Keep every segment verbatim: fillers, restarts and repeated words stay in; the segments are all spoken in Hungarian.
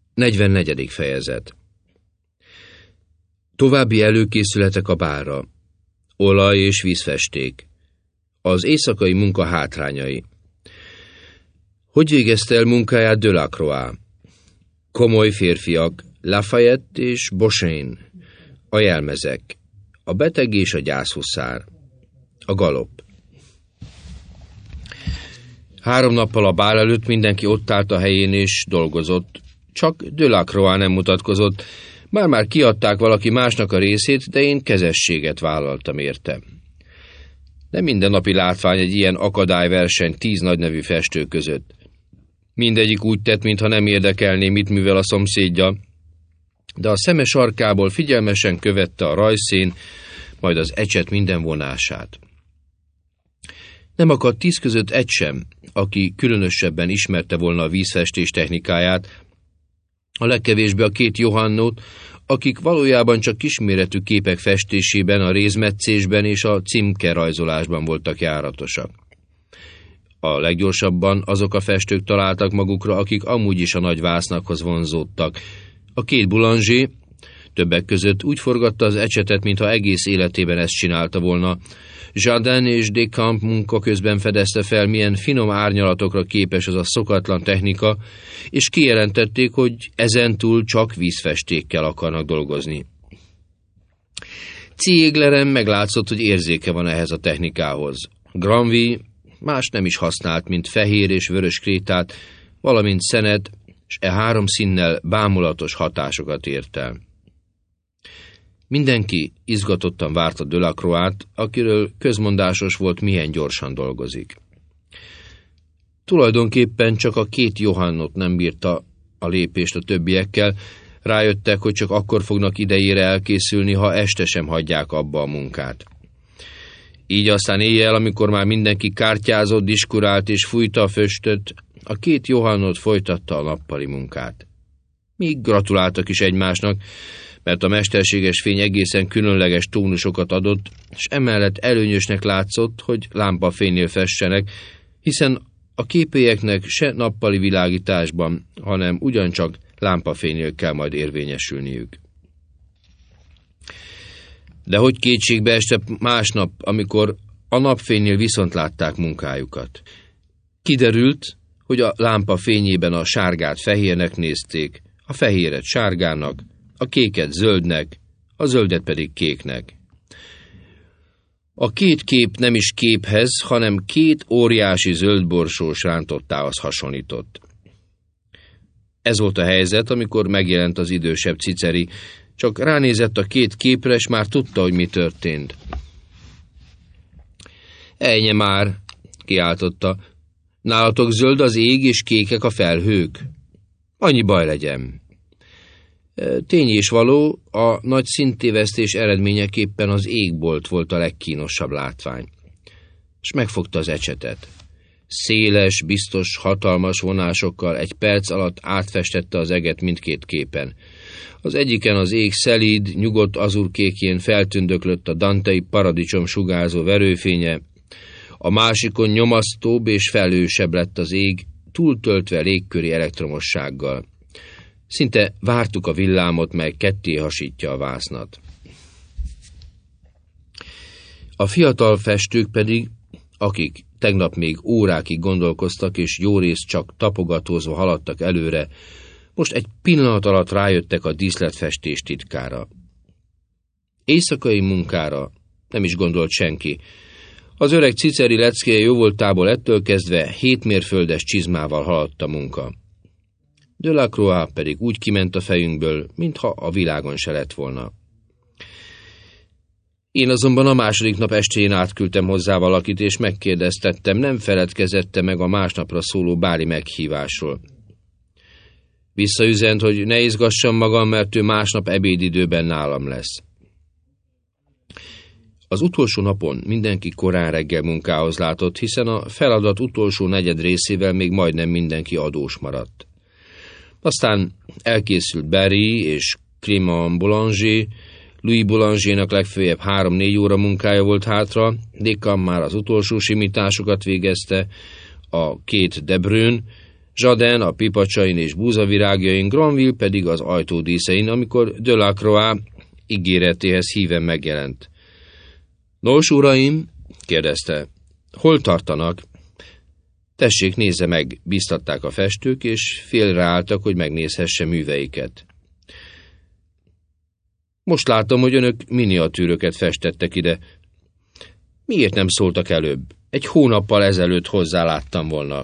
negyvennegyedik fejezet. További előkészületek a bálra. Olaj és vízfesték. Az éjszakai munka hátrányai. Hogy végezte el munkáját Delacroix? Komoly férfiak, Lafayette és Beauchesne. A jelmezek. A beteg és a gyászhuszár. A galop. Három nappal a bál előtt mindenki ott állt a helyén és dolgozott. Csak Delacroix nem mutatkozott. Már-már kiadták valaki másnak a részét, de én kezességet vállaltam érte. Nem mindennapi látvány egy ilyen akadályverseny tíz nagynevű festő között. Mindegyik úgy tett, mintha nem érdekelné, mit művel a szomszédja, de a szeme sarkából figyelmesen követte a rajzszín, majd az ecset minden vonását. Nem akadt tíz között egy sem, aki különösebben ismerte volna a vízfestés technikáját, a legkevésbé a két Johannót, akik valójában csak kisméretű képek festésében, a rézmetszésben és a címkerajzolásban voltak járatosak. A leggyorsabban azok a festők találtak magukra, akik amúgy is a nagy vásznakhoz vonzódtak. A két Boulanger többek között úgy forgatta az ecsetet, mintha egész életében ezt csinálta volna. Jardin és Descamps munka közben fedezte fel, milyen finom árnyalatokra képes az a szokatlan technika, és kijelentették, hogy ezentúl csak vízfestékkel akarnak dolgozni. Zieglerem meglátszott, hogy érzéke van ehhez a technikához. Granville más nem is használt, mint fehér és vörös krétát, valamint szenet, és e három színnel bámulatos hatásokat ért el. Mindenki izgatottan várta Delacroix-t, akiről közmondásos volt, milyen gyorsan dolgozik. Tulajdonképpen csak a két Johannot nem bírta a lépést a többiekkel, rájöttek, hogy csak akkor fognak idejére elkészülni, ha este sem hagyják abba a munkát. Így aztán éjjel, amikor már mindenki kártyázott, diskurált és fújta a föstöt, a két Johannot folytatta a nappali munkát. Még gratuláltak is egymásnak, mert a mesterséges fény egészen különleges tónusokat adott, és emellett előnyösnek látszott, hogy lámpafénynél fessenek, hiszen a képélyeknek se nappali világításban, hanem ugyancsak lámpafénynél kell majd érvényesülniük. De hogy kétségbe este másnap, amikor a napfénynél viszont látták munkájukat. Kiderült, hogy a lámpa fényében a sárgát fehérnek nézték, a fehéret sárgának, a kéket zöldnek, a zöldet pedig kéknek. A két kép nem is képhez, hanem két óriási zöldborsós rántottához hasonlított. Ez volt a helyzet, amikor megjelent az idősebb Ciceri, csak ránézett a két képre, és már tudta, hogy mi történt. Ejnye már, kiáltotta, nálatok zöld az ég és kékek a felhők. Annyi baj legyen. Tény és való, a nagy színtévesztés eredményeképpen az égbolt volt a legkínosabb látvány. És megfogta az ecsetet. Széles, biztos, hatalmas vonásokkal egy perc alatt átfestette az eget mindkét képen. Az egyiken az ég szelíd, nyugodt azurkékjén feltündöklött a dantei paradicsom sugárzó verőfénye, a másikon nyomasztóbb és felhősebb lett az ég, túltöltve légköri elektromossággal. Szinte vártuk a villámot, mely ketté hasítja a vásznat. A fiatal festők pedig, akik tegnap még órákig gondolkoztak, és jórészt csak tapogatózva haladtak előre, most egy pillanat alatt rájöttek a díszletfestés titkára. Éjszakai munkára nem is gondolt senki. Az öreg Ciceri leckéje jóvoltából ettől kezdve hét mérföldes csizmával haladt a munka. Delacroix pedig úgy kiment a fejünkből, mintha a világon se lett volna. Én azonban a második nap estén átküldtem hozzá valakit, és megkérdeztettem, nem feledkezette meg a másnapra szóló báli meghívásról. Visszaüzent, hogy ne izgassam magam, mert ő másnap ebédidőben nálam lesz. Az utolsó napon mindenki korán reggel munkához látott, hiszen a feladat utolsó negyed részével még majdnem mindenki adós maradt. Aztán elkészült Barry és Clément Boulanger, Louis Boulangernak legfőjebb három-négy óra munkája volt hátra, Descamps már az utolsó simításokat végezte, a két De Bruyne, Zsaden a pipacsain és búzavirágjain, Granville pedig az ajtódíszein, amikor Delacroix ígéretéhez híven megjelent. Nos, uraim, kérdezte, hol tartanak? Tessék, nézze meg, bíztatták a festők, és félreálltak, hogy megnézhesse műveiket. Most látom, hogy önök miniatűröket festettek ide. Miért nem szóltak előbb? Egy hónappal ezelőtt hozzá láttam volna.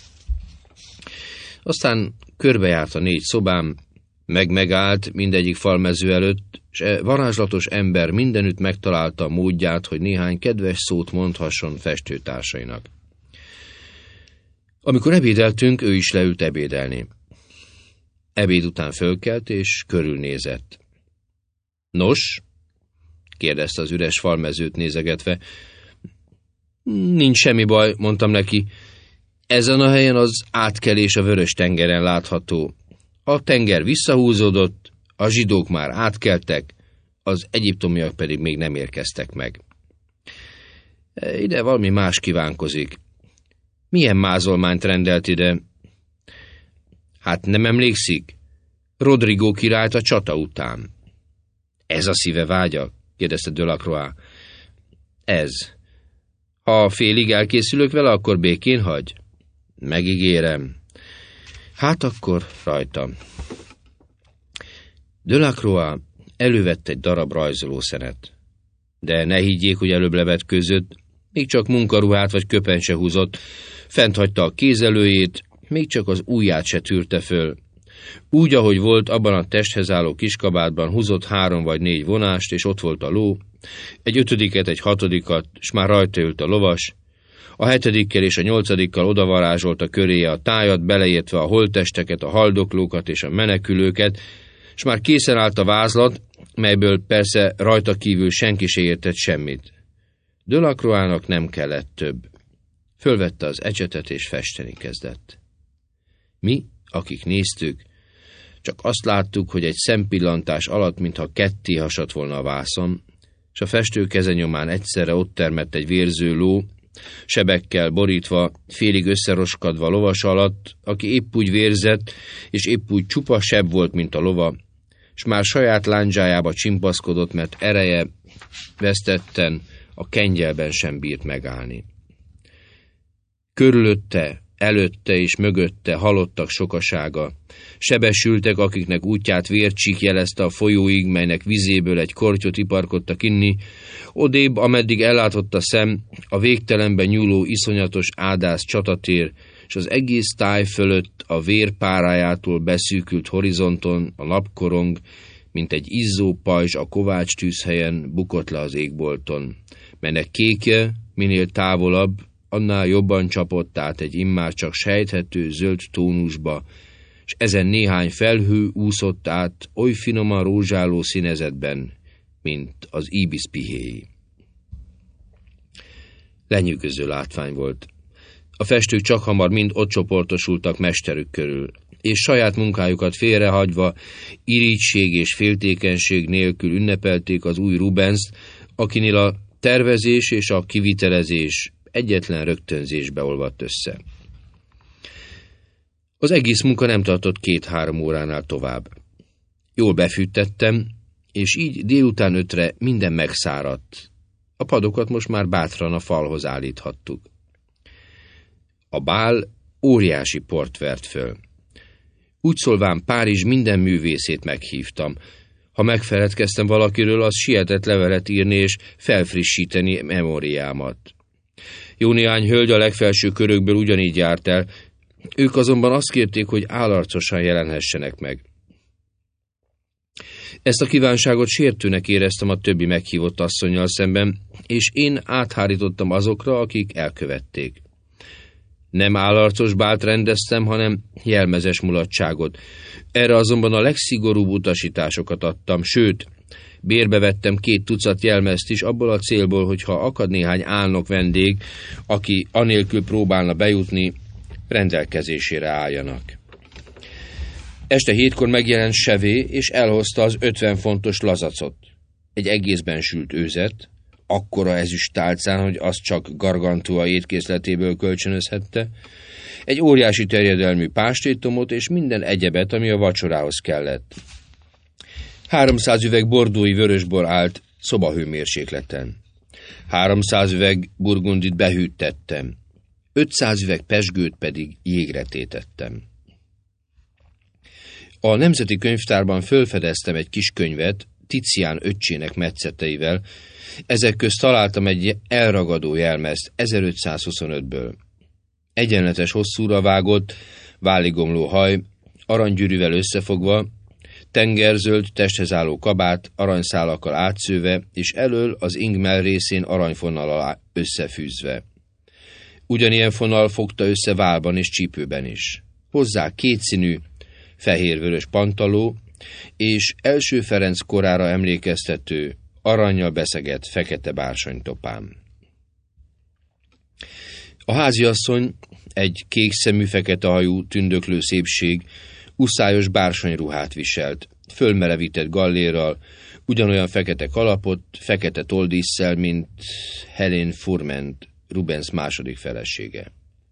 Aztán körbejárt a négy szobám, meg-megállt mindegyik falmező előtt, és e varázslatos ember mindenütt megtalálta a módját, hogy néhány kedves szót mondhasson festőtársainak. Amikor ebédeltünk, ő is leült ebédelni. Ebéd után fölkelt, és körülnézett. Nos? Kérdezte az üres falmezőt nézegetve. Nincs semmi baj, mondtam neki. Ezen a helyen az átkelés a Vörös-tengeren látható. A tenger visszahúzódott, a zsidók már átkeltek, az egyiptomiak pedig még nem érkeztek meg. Ide valami más kívánkozik. Milyen mázolmányt rendelt ide? Hát nem emlékszik? Rodrigo királyt a csata után. Ez a szíve vágya? Kérdezte Delacroix. Ez. Ha félig elkészülök vele, akkor békén hagy? Megígérem. Hát akkor rajta. Delacroix elővett egy darab rajzolószenet. De ne higgyék, hogy előbb levetkőzött, még csak munkaruhát vagy köpen se húzott, fenthagyta a kézelőjét, még csak az ujját se tűrte föl. Úgy, ahogy volt, abban a testhez álló kiskabátban húzott három vagy négy vonást, és ott volt a ló, egy ötödiket, egy hatodikat, s már rajta ült a lovas, a hetedikkel és a nyolcadikkal odavarázsolta köréje a tájat, beleértve a holttesteket, a haldoklókat és a menekülőket, s már készen állt a vázlat, melyből persze rajta kívül senki se értett semmit. Delacroixnak nem kellett több. Fölvette az ecsetet és festeni kezdett. Mi, akik néztük, csak azt láttuk, hogy egy szempillantás alatt, mintha ketté hasadt volna a vászon, s a festő kezenyomán egyszerre ott termett egy vérző ló, sebekkel borítva, félig összeroskadva lovas alatt, aki épp úgy vérzett, és épp úgy csupa seb volt, mint a lova, s már saját lándzsájába csimpaszkodott, mert ereje vesztetten a kengyelben sem bírt megállni. Körülötte, előtte és mögötte halottak sokasága, sebesültek, akiknek útját vércsík jelezte a folyóig, melynek vizéből egy kortyot iparkodtak inni, odébb, ameddig ellátott a szem, a végtelenben nyúló iszonyatos ádász csatatér, és az egész táj fölött a vér párájától beszűkült horizonton a napkorong, mint egy izzó pajzs a kovács tűzhelyen bukott le az égbolton, melynek kékje minél távolabb, annál jobban csapott át egy immár csak sejthető zöld tónusba, s ezen néhány felhő úszott át oly finoman rózsáló színezetben, mint az íbisz pihéi. Lenyűgöző látvány volt. A festők csak hamar mind ott csoportosultak mesterük körül, és saját munkájukat félrehagyva, irigység és féltékenység nélkül ünnepelték az új Rubenszt, akinél a tervezés és a kivitelezés egyetlen rögtönzésbe olvadt össze. Az egész munka nem tartott két-három óránál tovább. Jól befűttettem, és így délután ötre minden megszáradt. A padokat most már bátran a falhoz állíthattuk. A bál óriási port vert föl. Úgy szólván Párizs minden művészét meghívtam. Ha megfeledkeztem valakiről, az sietett levelet írni és felfrissíteni memóriámat. Jó néhány hölgy a legfelső körökből ugyanígy járt el, ők azonban azt kérték, hogy állarcosan jelenhessenek meg. Ezt a kívánságot sértőnek éreztem a többi meghívott asszonnyal szemben, és én áthárítottam azokra, akik elkövették. Nem állarcos bált rendeztem, hanem jelmezes mulatságot. Erre azonban a legszigorúbb utasításokat adtam, sőt, bérbe vettem két tucat jelmezt is, abból a célból, hogyha akad néhány álnok vendég, aki anélkül próbálna bejutni, rendelkezésére álljanak. Este hétkor megjelent Chevet, és elhozta az ötven fontos lazacot, egy egészben sült őzet, akkora ezüst tálcán, hogy azt csak Gargantua étkészletéből kölcsönözhette, egy óriási terjedelmű pástétomot és minden egyebet, ami a vacsorához kellett. Háromszáz üveg bordói vörösbor állt szobahőmérsékleten. Háromszáz üveg burgundit behűtettem. Ötszáz üveg pezsgőt pedig jégre tétettem. A Nemzeti Könyvtárban fölfedeztem egy kis könyvet Ticián öccsének metszeteivel, ezek közt találtam egy elragadó jelmezt ezerötszázhuszonötből. Egyenletes hosszúra vágott, váligomló haj, aranygyűrűvel összefogva, tengerzöld testhez álló kabát aranyszálakkal átszőve, és elől az ingmell részén aranyfonallal összefűzve. Ugyanilyen fonal fogta össze válban és csípőben is. Hozzá kétszínű, fehér-vörös pantaló, és első Ferenc korára emlékeztető, arannyal beszegett fekete bársonytopám. A háziasszony, egy kékszemű, fekete hajú, tündöklő szépség, uszályos bársonyruhát viselt, fölmerevített gallérral, ugyanolyan fekete kalapot, fekete toldísszel, mint Helene Furment, Rubens második felesége.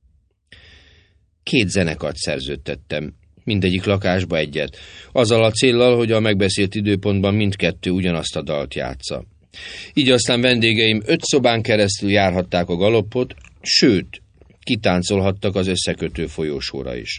Két zenekart szerződtettem, mindegyik lakásba egyet, azzal a céllal, hogy a megbeszélt időpontban mindkettő ugyanazt a dalt játsza. Így aztán vendégeim öt szobán keresztül járhatták a galoppot, sőt, kitáncolhattak az összekötő folyósóra is.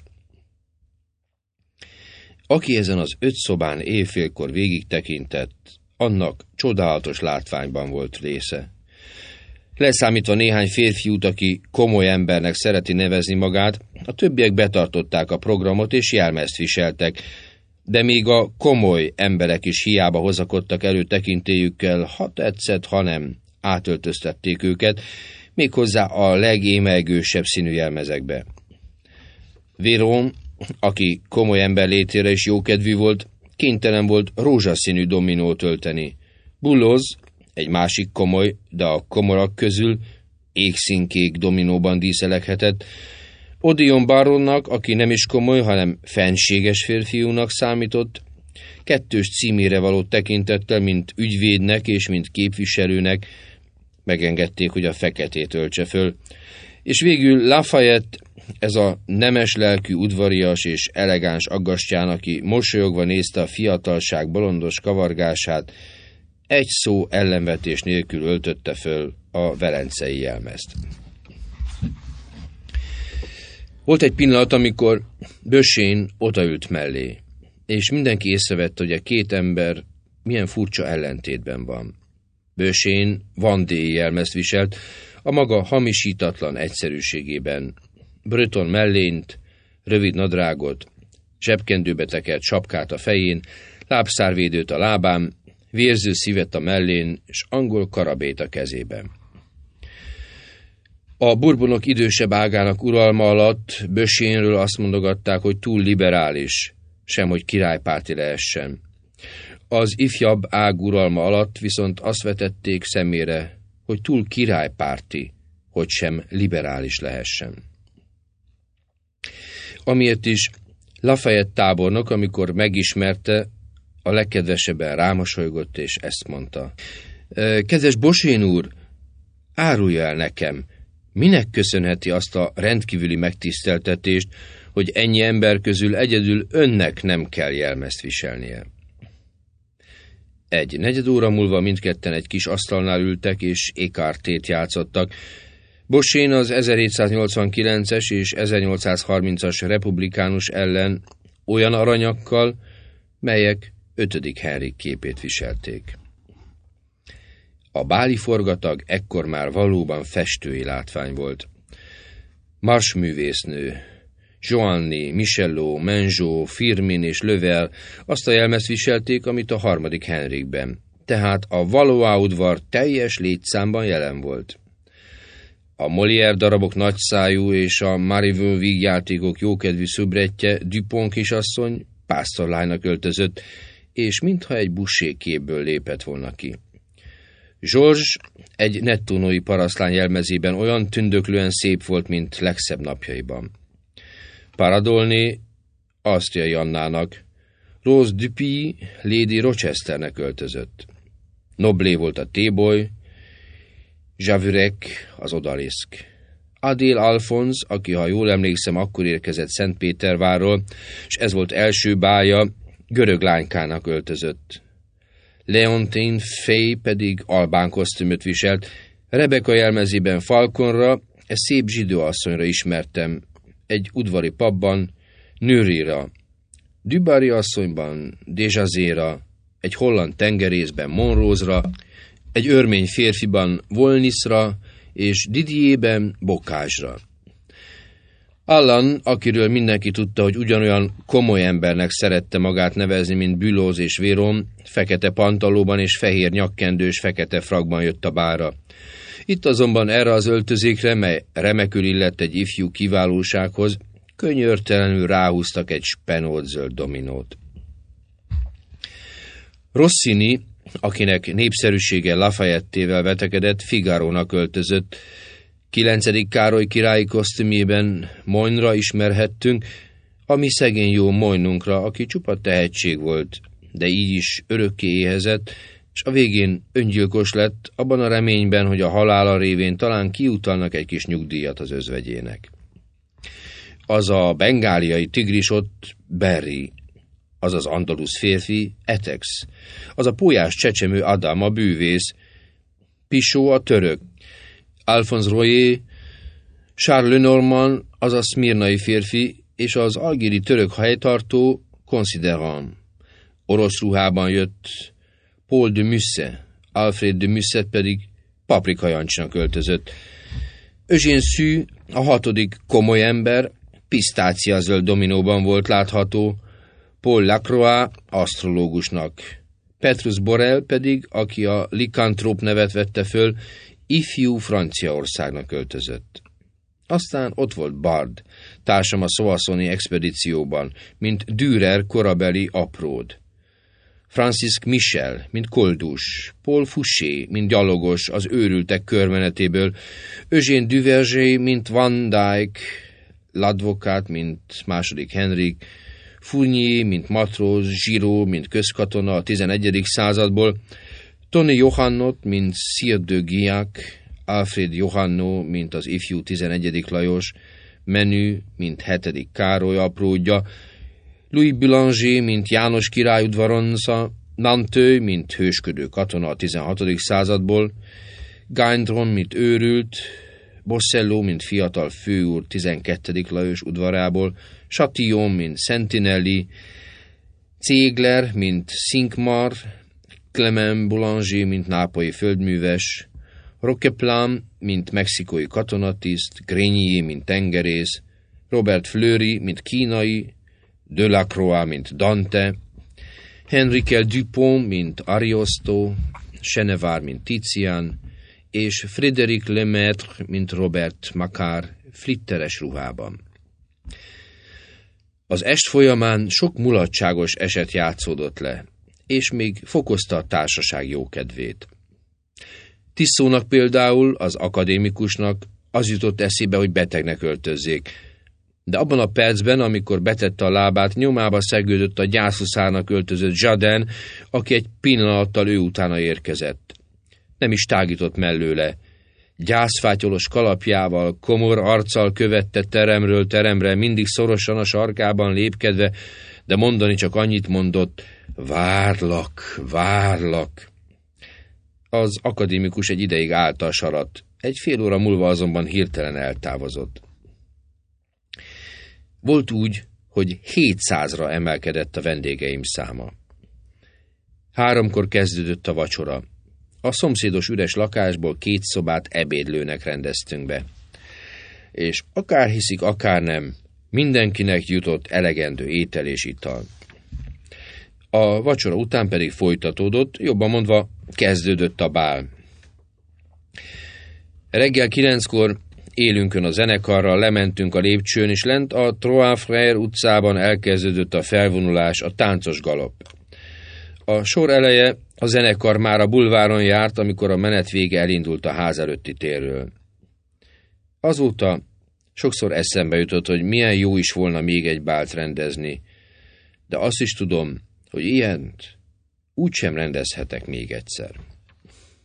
Aki ezen az öt szobán éjfélkor végig tekintett, annak csodálatos látványban volt része. Leszámítva néhány férfiút, aki komoly embernek szereti nevezni magát, a többiek betartották a programot és jelmezt viseltek, de még a komoly emberek is hiába hozakodtak elő tekintélyükkel, ha tetszett, ha nem, átöltöztették őket, méghozzá a legémelygősebb színű jelmezekbe. Véron, aki komoly ember létére is jókedvű volt, kénytelen volt rózsaszínű dominót ölteni. Bulloz, egy másik komoly, de a komorak közül égszínkék dominóban díszeleghetett. Odeon Baronnak, aki nem is komoly, hanem fenséges férfiúnak számított, kettős címére való tekintettel, mint ügyvédnek és mint képviselőnek megengedték, hogy a feketét öltse föl. És végül Lafayette, ez a nemes lelkű udvarias és elegáns aggastyán, aki mosolyogva nézte a fiatalság bolondos kavargását, egy szó ellenvetés nélkül öltötte föl a velencei jelmezt. Volt egy pillanat, amikor Bösén odaült mellé, és mindenki észrevette, hogy a két ember milyen furcsa ellentétben van. Bösén vandéi jelmezt viselt, a maga hamisítatlan egyszerűségében. Breton mellényt, rövid nadrágot, zsebkendőbe tekert sapkát a fején, lábszárvédőt a lábán, vérző szívet a mellén, és angol karabét a kezében. A Bourbonok idősebb ágának uralma alatt Bösénről azt mondogatták, hogy túl liberális, semhogy királypárti lehessen. Az ifjabb ág uralma alatt viszont azt vetették szemére, hogy túl királypárti, hogy sem liberális lehessen. Amiért is Lafayette tábornok, amikor megismerte, a legkedvesebben rámosolygott, és ezt mondta. Kedves Bosén úr, árulja el nekem, minek köszönheti azt a rendkívüli megtiszteltetést, hogy ennyi ember közül egyedül önnek nem kell jelmezt viselnie. Egy negyed óra múlva mindketten egy kis asztalnál ültek, és ékartét játszottak. Bosén az ezerhétszáznyolcvankilences és ezernyolcszázharmincas republikánus ellen olyan aranyakkal, melyek ötödik Henrik képét viselték. A báli forgatag ekkor már valóban festői látvány volt. Marsművésznő, Joanny, Michelot, Menjot, Firmin és Lövel azt a jelmezt viselték, amit a harmadik Henrikben, tehát a Valois udvar teljes létszámban jelen volt. A Molière darabok nagyszájú és a Marivaux vígjátékok jókedvű szöbrettje Dupont kisasszony pásztorlánynak öltözött, és mintha egy Boucher képből lépett volna ki. Georges egy nettónói parasztlány jelmezében olyan tündöklően szép volt, mint legszebb napjaiban. Paradolné Asztria Jannának, Rose Dupuy Lady Rochesternek öltözött. Noblé volt a téboly, Javürek, az odaliszk. Adél Alfonz, aki, ha jól emlékszem, akkor érkezett Szentpétervárról, és ez volt első bálja, görög lánykának öltözött. Leontine Fay pedig albán kosztümöt viselt, Rebeka jelmezében Falconra, e szép zsidó asszonyra ismertem, egy udvari pubban, Nőrira, Dubarry asszonyban, Desjazéra, egy holland tengerészben, Monrose-ra, egy örmény férfiban, Volnisra, és Didierben, Bocage-ra. Allan, akiről mindenki tudta, hogy ugyanolyan komoly embernek szerette magát nevezni, mint Büloz és Véron, fekete pantalóban és fehér nyakkendős fekete frakban jött a bárra. Itt azonban erre az öltözékre, mely remekül illett egy ifjú kiválósághoz, könyörtelenül ráhúztak egy spenót-zöld dominót. Rossini, akinek népszerűsége Lafayette-vel vetekedett, Figarónak öltözött. Kilencedik Károly királyi kosztümében Moynra ismerhettünk, a mi szegény jó Moynunkra, aki csupa tehetség volt, de így is örökké éhezett, és a végén öngyilkos lett, abban a reményben, hogy a halála révén talán kiutalnak egy kis nyugdíjat az özvegyének. Az a bengáliai tigris ott Berry, az az andalusz férfi Etex, az a pólyás csecsemő Adam a bűvész, Pichot a török, Alphonse Royer, Charles Lenormand, az a szmirnai férfi, és az algéri török helytartó Considerant. Orosz ruhában jött Paul de Musset, Alfred de Musset pedig Paprika Jancsnak öltözött. Eugène Sue, a hatodik komoly ember, pisztáciazöld dominóban volt látható, Paul Lacroix asztrológusnak, Petrus Borel pedig, aki a likantróp nevet vette föl, ifjú Franciaországnak öltözött. Aztán ott volt Bard, társam a Soissoni expedícióban, mint Dürer korabeli apród. Francisque Michel, mint koldus, Paul Fouché, mint gyalogos az őrültek körmenetéből, Eugène Duverger, mint Van Dyck, L'Advocate, mint második Henrik, Fournier, mint matróz, Giraud, mint közkatona a tizenegyedik századból, Tony Johannot, mint Sire de Guillac, Alfred Johanno, mint az ifjú tizenegyedik Lajos, Menü, mint hetedik Károly apródja, Louis Boulanger, mint János király udvaronza, Nanteuil, mint hősködő katona a tizenhatodik századból, Gaindron, mint őrült, Bossello, mint fiatal főúr tizenkettedik Lajos udvarából, Chatillon, mint Sentinelli, Ziegler, mint Cinq-Mars, Clement Boulanger, mint nápolyi földműves, Roqueplan, mint mexikói katonatiszt, Grenier, mint tengerész, Robert Fleury, mint kínai, Delacroix, mint Dante, Henriquel Dupont, mint Ariosto, Chenevard, mint Titian, és Frédéric Lemaitre, mint Robert Macquart flitteres ruhában. Az est folyamán sok mulatságos eset játszódott le, és még fokozta a társaság jókedvét. Tiszónak például, az akadémikusnak az jutott eszébe, hogy betegnek öltözzék, de abban a percben, amikor betette a lábát, nyomába szegődött a gyászhuszárnak öltözött Jardin, aki egy pillanattal ő utána érkezett. Nem is tágított mellőle. Gyászfátyolos kalapjával, komor arccal követte teremről teremre, mindig szorosan a sarkában lépkedve, de mondani csak annyit mondott: várlak, várlak. Az akadémikus egy ideig állta a sarat, egy fél óra múlva azonban hirtelen eltávozott. Volt úgy, hogy hétszázra emelkedett a vendégeim száma. Háromkor kezdődött a vacsora. A szomszédos üres lakásból két szobát ebédlőnek rendeztünk be. És akár hiszik, akár nem, mindenkinek jutott elegendő étel és ital. A vacsora után pedig folytatódott, jobban mondva kezdődött a bál. Reggel kilenckor élünkön a zenekarral lementünk a lépcsőn, és lent a Trois Frères utcában elkezdődött a felvonulás, a táncos galop. A sor eleje a zenekar már a bulváron járt, amikor a menet vége elindult a ház előtti térről. Azóta sokszor eszembe jutott, hogy milyen jó is volna még egy bált rendezni, de azt is tudom, hogy ilyent úgysem rendezhetek még egyszer.